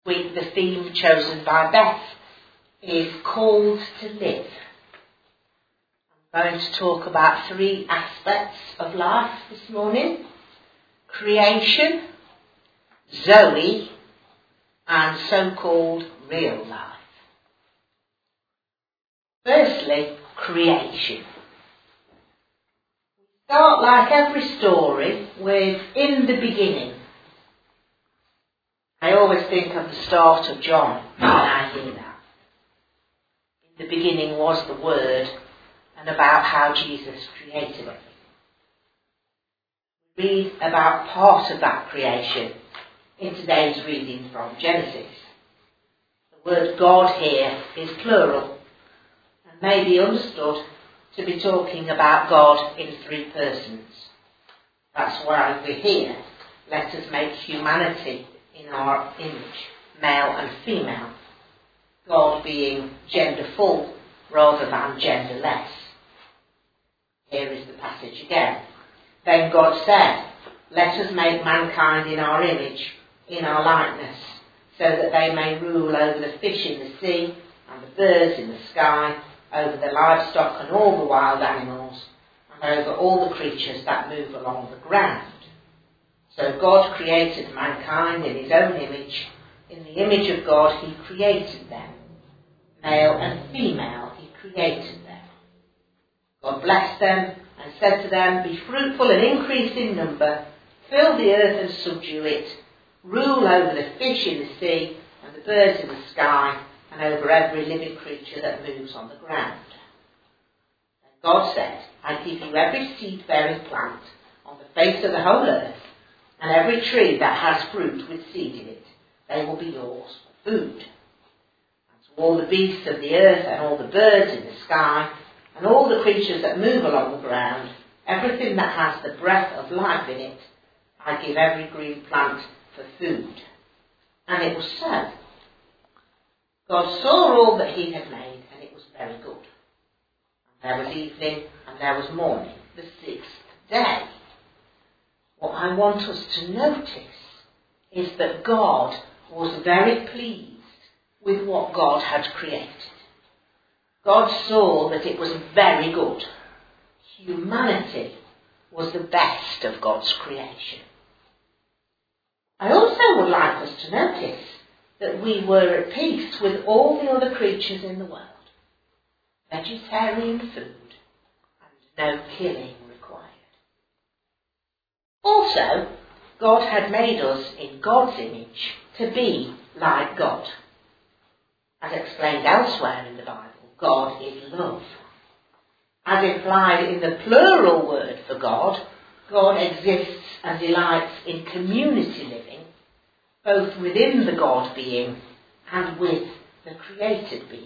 week the theme chosen by Beth is Called to Live. I'm going to talk about 3 aspects of life this morning: creation, Zoe, and so-called real life. Firstly, creation. We start, like every story, with "in the beginning." I always think of the start of John when I hear that. In the beginning was the Word, and about how Jesus created it. We read about part of that creation in today's reading from Genesis. The word God here is plural and may be understood to be talking about God in 3 persons. That's why we're here. Let us make humanity in our image, male and female. God being genderful rather than genderless. Here is the passage again. Then God said, "Let us make mankind in our image, in our likeness, so that they may rule over the fish in the sea and the birds in the sky, over the livestock and all the wild animals, and over all the creatures that move along the ground." So God created mankind in his own image. In the image of God he created them. Male and female he created them. God blessed them and said to them, "Be fruitful and increase in number, fill the earth and subdue it, rule over the fish in the sea and the birds in the sky, and over every living creature that moves on the ground." And God said, "I give you every seed-bearing plant on the face of the whole earth, and every tree that has fruit with seed in it, they will be yours for food. And to all the beasts of the earth and all the birds in the sky, and all the creatures that move along the ground, everything that has the breath of life in it, I give every green plant for food." And it was so. God saw all that he had made, and it was very good. And there was evening, and there was morning, the 6th day. What I want us to notice is that God was very pleased with what God had created. God saw that it was very good. Humanity was the best of God's creation. I also would like us to notice that we were at peace with all the other creatures in the world. Vegetarian food and no killing required. Also, God had made us in God's image to be like God. As explained elsewhere in the Bible, God is love. As implied in the plural word for God, God exists and delights in community living, both within the God being and with the created beings.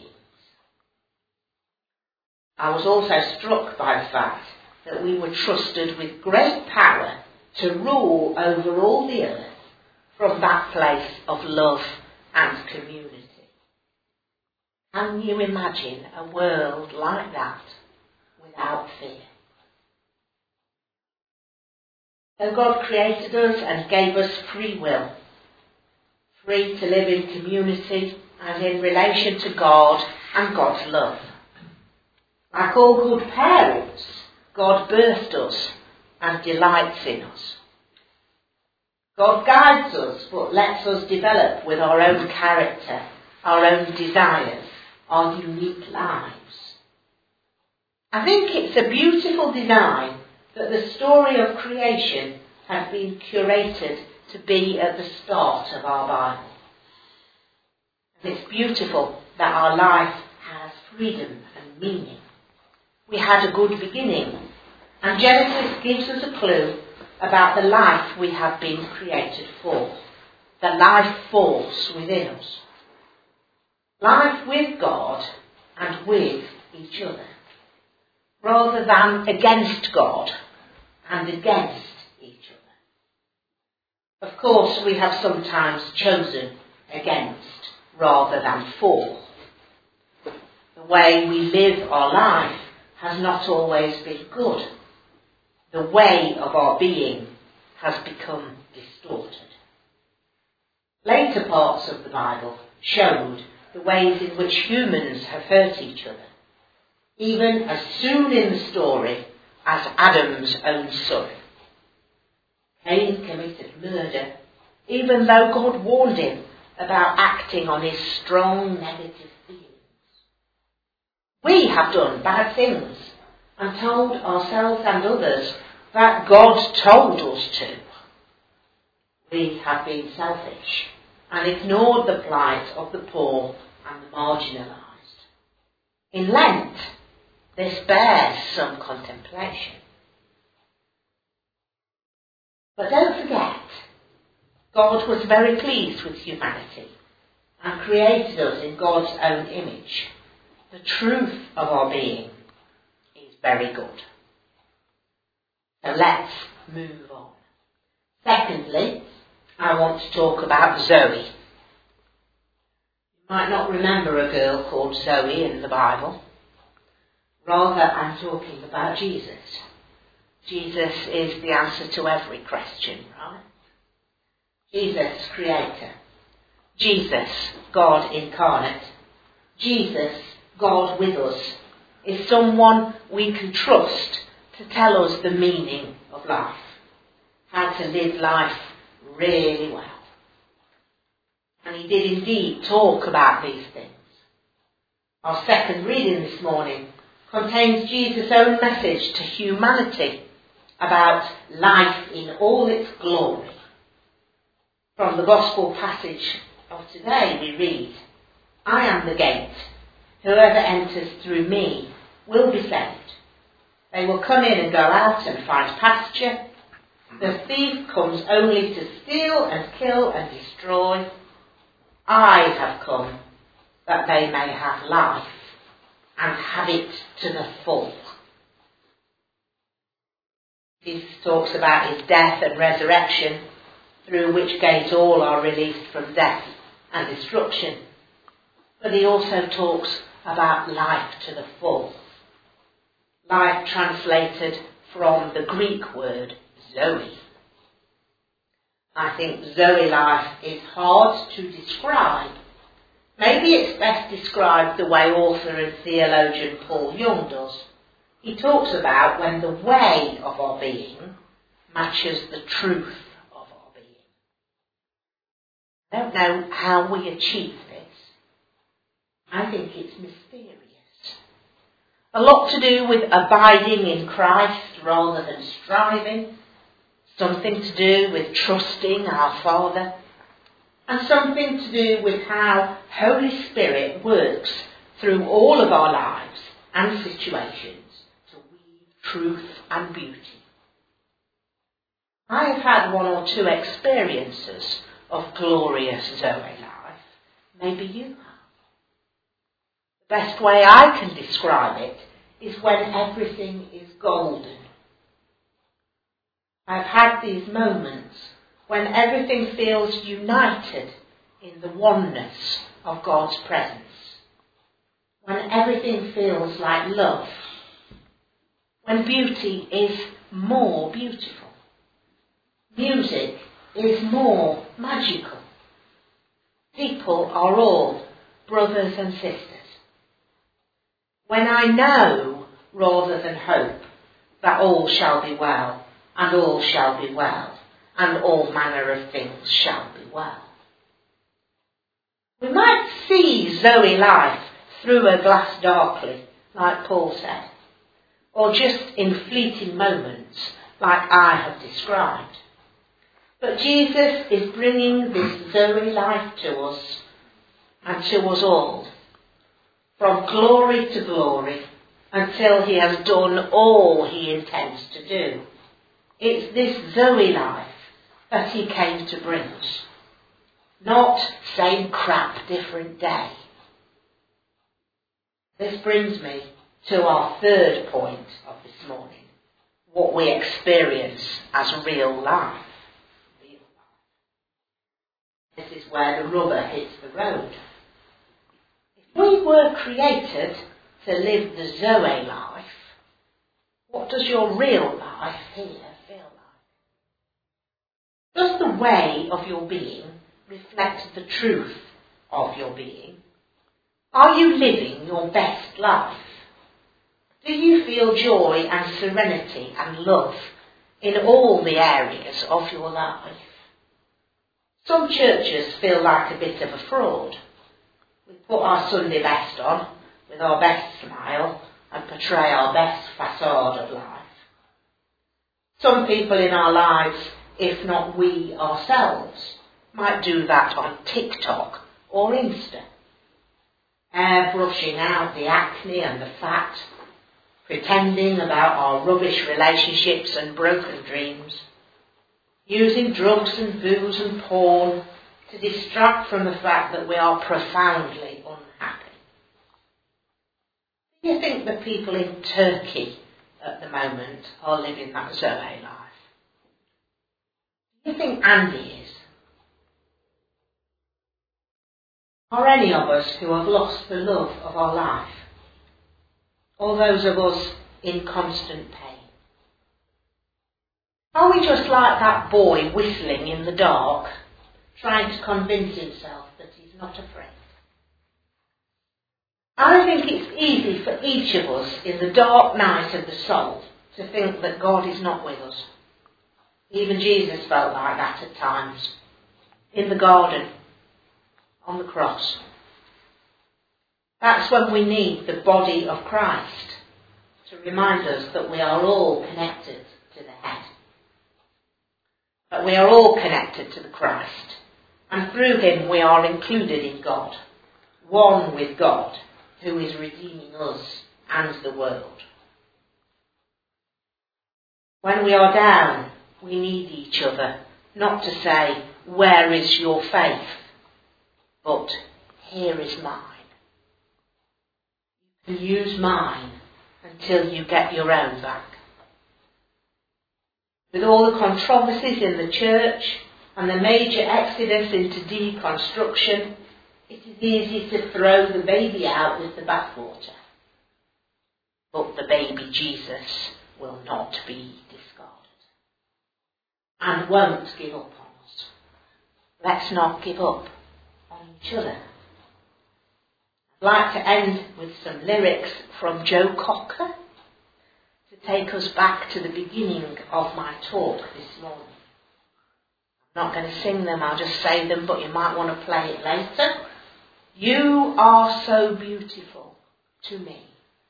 I was also struck by the fact that we were trusted with great power to rule over all the earth from that place of love and community. Can you imagine a world like that without fear? So God created us and gave us free will, free to live in community and in relation to God and God's love. Like all good parents, God birthed us and delights in us. God guides us but lets us develop with our own character, our own desires, our unique lives. I think it's a beautiful design that the story of creation has been curated to be at the start of our Bible. And it's beautiful that our life has freedom and meaning. We had a good beginning, and Genesis gives us a clue about the life we have been created for, the life force within us. Life with God and with each other, rather than against God and against each other. Of course, we have sometimes chosen against rather than for. The way we live our life has not always been good. The way of our being has become distorted. Later parts of the Bible showed the ways in which humans have hurt each other, even as soon in the story as Adam's own son. Cain committed murder, even though God warned him about acting on his strong negative feelings. We have done bad things and told ourselves and others that God told us to. We have been selfish and ignored the plight of the poor and the marginalised. In Lent, this bears some contemplation. But don't forget, God was very pleased with humanity and created us in God's own image. The truth of our being is very good. So let's move on. Secondly, I want to talk about Zoe. You might not remember a girl called Zoe in the Bible. Rather, I'm talking about Jesus. Jesus is the answer to every question, right? Jesus, Creator. Jesus, God incarnate. Jesus, God with us, is someone we can trust to tell us the meaning of life, how to live life really well. And he did indeed talk about these things. Our second reading this morning contains Jesus' own message to humanity about life in all its glory. From the Gospel passage of today we read, I am the gate. Whoever enters through me will be saved. They will come in and go out and find pasture. The thief comes only to steal and kill and destroy. I have come that they may have life and have it to the full. Jesus talks about his death and resurrection, through which gate all are released from death and destruction. But he also talks about life to the full. Life translated from the Greek word Zoe. I think Zoe life is hard to describe. Maybe it's best described the way author and theologian Paul Young does. He talks about when the way of our being matches the truth of our being. I don't know how we achieve this. I think it's mysterious. A lot to do with abiding in Christ rather than striving. Something to do with trusting our Father. And something to do with how Holy Spirit works through all of our lives and situations to weave truth and beauty. I have had one or two experiences of glorious Zoe life. Maybe you have. The best way I can describe it is when everything is golden. I've had these moments when everything feels united in the oneness of God's presence. When everything feels like love. When beauty is more beautiful. Music is more magical. People are all brothers and sisters. When I know rather than hope that all shall be well, and all shall be well, and all manner of things shall be well. We might see Zoe life through a glass darkly, like Paul said, or just in fleeting moments, like I have described. But Jesus is bringing this Zoe life to us, and to us all, from glory to glory, until he has done all he intends to do. It's this Zoe life that he came to bring us. Not same crap, different day. This brings me to our third point of this morning. What we experience as real life. This is where the rubber hits the road. If we were created to live the Zoe life, what does your real life here feel like? Does the way of your being reflect the truth of your being? Are you living your best life? Do you feel joy and serenity and love in all the areas of your life? Some churches feel like a bit of a fraud. We put our Sunday best on with our best smile and portray our best facade of life. Some people in our lives, if not we ourselves, might do that on TikTok or Insta. Airbrushing out the acne and the fat, pretending about our rubbish relationships and broken dreams, using drugs and booze and porn to distract from the fact that we are profoundly unhappy. Do you think the people in Turkey at the moment are living that Zoe life? Do you think Andy is? Are any of us who have lost the love of our life? Or those of us in constant pain? Are we just like that boy whistling in the dark, trying to convince himself that he's not afraid? I think it's easy for each of us in the dark night of the soul to think that God is not with us. Even Jesus felt like that at times. In the garden, on the cross. That's when we need the body of Christ to remind us that we are all connected to the head. That we are all connected to the Christ. And through him we are included in God. One with God, who is redeeming us and the world. When we are down, we need each other, not to say, where is your faith? But here is mine. You can use mine until you get your own back. With all the controversies in the church and the major exodus into deconstruction, it is easy to throw the baby out with the bathwater. But the baby Jesus will not be discarded and won't give up on us. Let's not give up on each other. I'd like to end with some lyrics from Joe Cocker to take us back to the beginning of my talk this morning. I'm not going to sing them, I'll just say them, but you might want to play it later. You are so beautiful to me.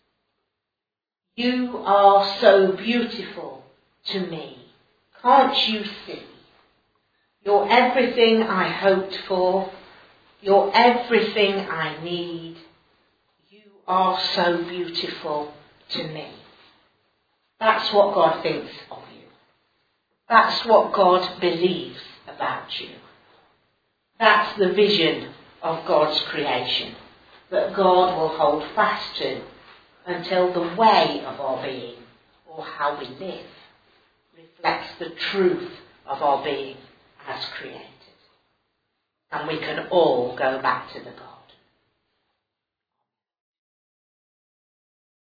You are so beautiful to me. Can't you see? You're everything I hoped for. You're everything I need. You are so beautiful to me. That's what God thinks of you. That's what God believes about you. That's the vision of God's creation that God will hold fast to until the way of our being, or how we live, reflects the truth of our being as created. And we can all go back to the God.